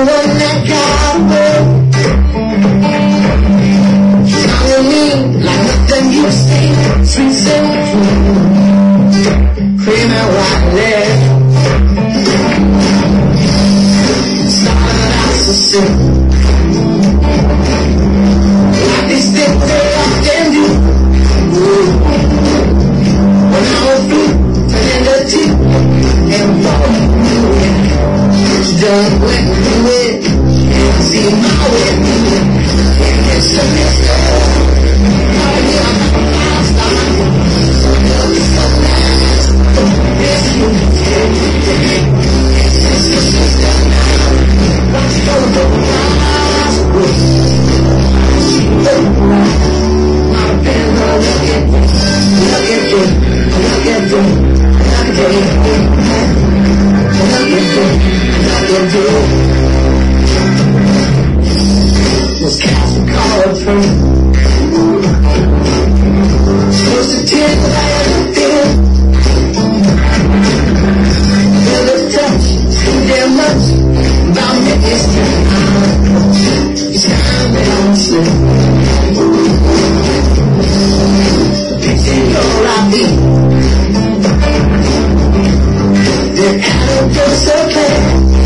one that got away. Calling me like nothing you've seen. Sweet symphony, cream and white lead. Started out so simple, like these things they often do. When I was blue, turned into tea, and falling through it. Done with it, see my way through it. It's a mess. Those cats were called from supposed to take what I had to feel. Feel the touch, too damn much about me. It's time that I'm asleep. Picture all I need. The antidote's okay.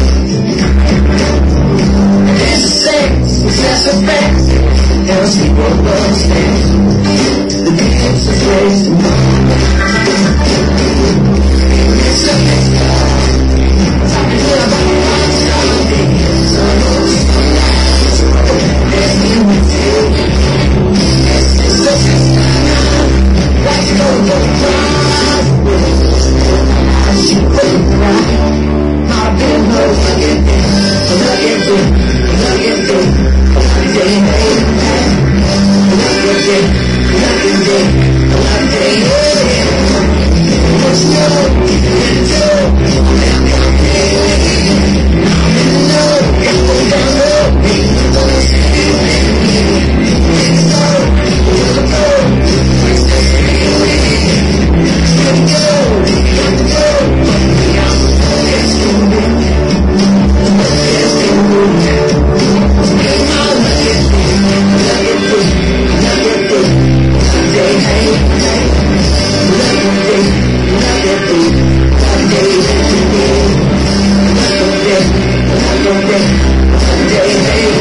It's the same, success effects. Else people love staying. The games is raised to know. It's a mix up. Talking about one Sunday. So those lies. There's new material. It's a mix up. Let's go wrong. She wouldn't cry. I've been looking through. Day,